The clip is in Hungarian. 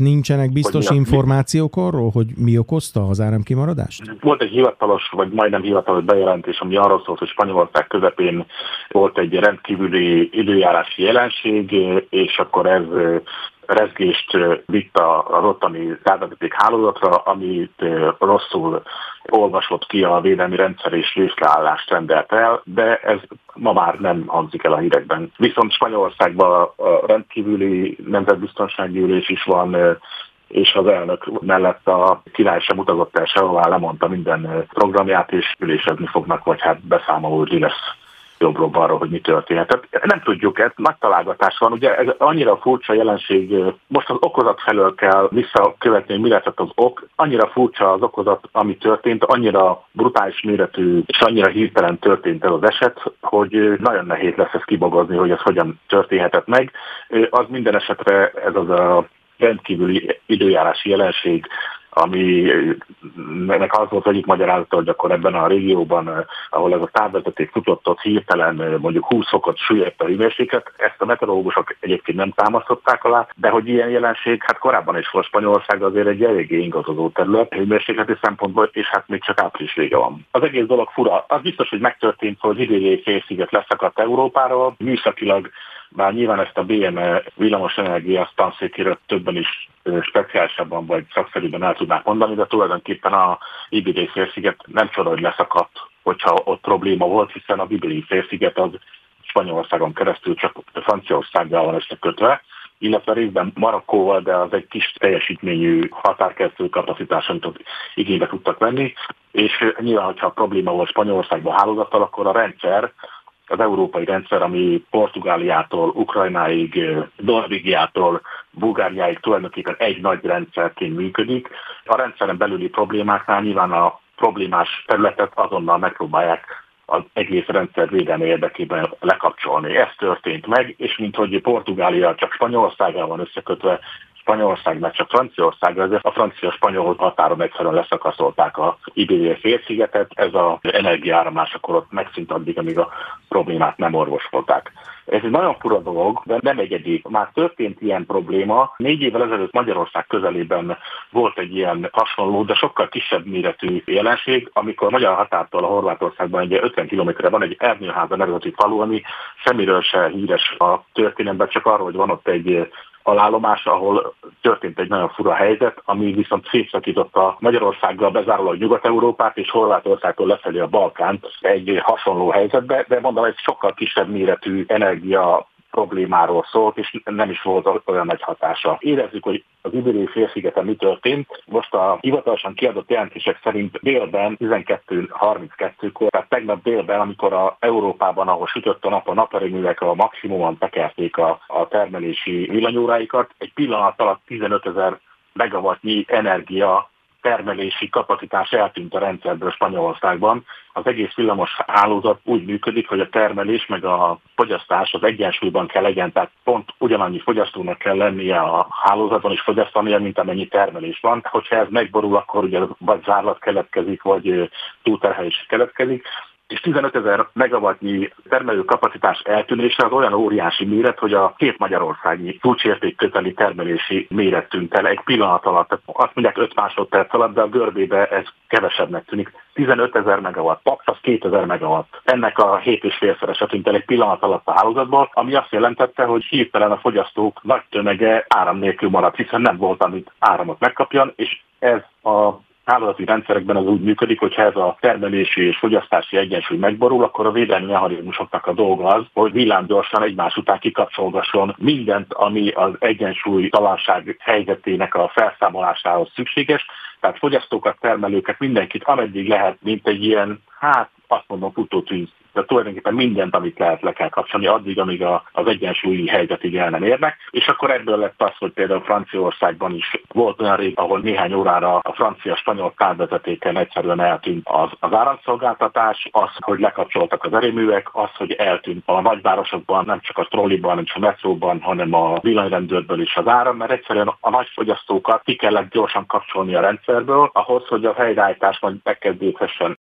nincsenek biztos információk arról, hogy mi okozta az áramkimaradást? Volt egy hivatalos, vagy majdnem hivatalos bejelentés, ami arról szólt, hogy Spanyolország közepén volt egy rendkívüli időjárási jelenség, és akkor ez rezgést vitt az ottani távvezeték hálózatra, amit rosszul olvasott ki a védelmi rendszer és részleállást rendelt el, de ez ma már nem hangzik el a hírekben. Viszont Spanyolországban a rendkívüli nemzetbiztonsági ülés is van, és az elnök mellett a király sem utazott el sehová, lemondta minden programját, és ülésezni fognak, vagy hát beszámolódni lesz jobbról-balról, hogy mi történhet. Tehát nem tudjuk, ez nagy találgatás van. Ugye ez annyira furcsa jelenség, most az okozat felől kell visszakövetni, hogy mi lehetett az ok. Annyira furcsa az okozat, ami történt, annyira brutális méretű és annyira hirtelen történt ez az eset, hogy nagyon nehéz lesz ezt kibogozni, hogy ez hogyan történhetett meg. Az minden esetre ez az a rendkívüli időjárási jelenség, aminek az volt egyik magyarázata, hogy akkor ebben a régióban, ahol ez a távvezeték futott, ott hirtelen mondjuk 20 fokot süllyedt a hőmérséklet. Ezt a meteorológusok egyébként nem támasztották alá, de hogy ilyen jelenség, hát korábban is volt Spanyolország azért egy eléggé ingadozó terület hőmérsékleti szempontból, és hát még csak április vége van. Az egész dolog fura. Az biztos, hogy megtörtént, hogy Ibériai félsziget leszakadt Európáról, műszakilag, bár nyilván ezt a BME villamosenergia tanszékéről többen is speciálisabban vagy szakszerűben el tudnák mondani, de tulajdonképpen a Ibériai félsziget nem csoda, hogy leszakadt, hogyha ott probléma volt, hiszen a Ibériai félsziget az Spanyolországon keresztül csak Franciaországgal van összekötve, illetve részben Marokkóval, de az egy kis teljesítményű határkeresztül kapacitás, amit ott igénybe tudtak venni, és nyilván, hogyha probléma volt Spanyolországban hálózattal, akkor a rendszer, az európai rendszer, ami Portugáliától, Ukrajnáig, Norvégiától, Bulgáriáig tulajdonképpen egy nagy rendszerként működik. A rendszeren belüli problémáknál nyilván a problémás területet azonnal megpróbálják az egész rendszer védelme érdekében lekapcsolni. Ez történt meg, és minthogy Portugália csak Spanyolországgal van összekötve, Spanyolország, mert csak Franciaországra, ezért a francia-spanyol határon egyszerűen leszakaszolták a Ibériai félszigetet. Ez az energiaáramlás akkor ott megszűnt addig, amíg a problémát nem orvosolták. Ez egy nagyon fura dolog, de nem egyedi. Már történt ilyen probléma. 4 évvel ezelőtt Magyarország közelében volt egy ilyen hasonló, de sokkal kisebb méretű jelenség, amikor magyar határtól a Horvátországban egy 50 kilométerre van egy Ernőháza nevezeti falu, ami semmiről se híres a történetben, csak arról, hogy van ott egy alállomás, ahol történt egy nagyon fura helyzet, ami viszont szétszakította Magyarországgal bezárólag Nyugat-Európát és Horvátországtól lefelé a Balkánt egy hasonló helyzetbe, de mondom, ez sokkal kisebb méretű energia problémáról szólt, és nem is volt olyan nagy hatása. Érezzük, hogy az Ibériai félszigeten mi történt. Most a hivatalosan kiadott jelentések szerint délben 12:32-kor, tehát tegnap délben, amikor a Európában, ahol sütött a nap, a naperőművek a maximumon tekerték a termelési villanyóráikat, egy pillanat alatt 15 000 megawattnyi energia termelési kapacitás eltűnt a rendszerből Spanyolországban. Az egész villamos hálózat úgy működik, hogy a termelés meg a fogyasztás az egyensúlyban kell legyen, tehát pont ugyanannyi fogyasztónak kell lennie a hálózaton és fogyasztania, mint amennyi termelés van. Hogyha ez megborul, akkor ugye vagy zárlat keletkezik, vagy túlterhelés keletkezik. És 15 000 megawattnyi termelő kapacitás eltűnése az olyan óriási méret, hogy a 2 magyarországi csúcsérték közeli termelési méret tűnt el egy pillanat alatt. Azt mondják 5 másodperc alatt, de a görbébe ez kevesebbnek tűnik. 15 000 megawatt, Pax az 2000 megawatt. Ennek a 7,5-szerese tűnt el egy pillanat alatt a hálózatból, ami azt jelentette, hogy hirtelen a fogyasztók nagy tömege áram nélkül maradt, hiszen nem volt, amit áramot megkapjon, és ez a hálózati rendszerekben az úgy működik, hogy ha ez a termelési és fogyasztási egyensúly megborul, akkor a védelmi mechanizmusoknak a dolga az, hogy villámgyorsan egymás után kikapcsolgasson mindent, ami az egyensúlytalanság helyzetének a felszámolásához szükséges. Tehát fogyasztókat, termelőket, mindenkit, ameddig lehet, mint egy ilyen, azt mondom, futótűz. De tulajdonképpen mindent, amit lehet, le kell kapcsolni addig, amíg az egyensúlyi helyzetig el nem érnek. És akkor ebből lett az, hogy például Franciaországban is volt olyan rég, ahol néhány órára a francia-spanyol távvezetéken egyszerűen eltűnt az áramszolgáltatás, az, hogy lekapcsoltak az erőművek, az, hogy eltűnt a nagyvárosokban, nem csak a trolliban, nem csak a metróban, hanem a villanyrendőrből is az áram, mert egyszerűen a nagy fogyasztókat ki kellett gyorsan kapcsolni a rendszerből, ahhoz, hogy a helyreállítás majd megkezdődhessen.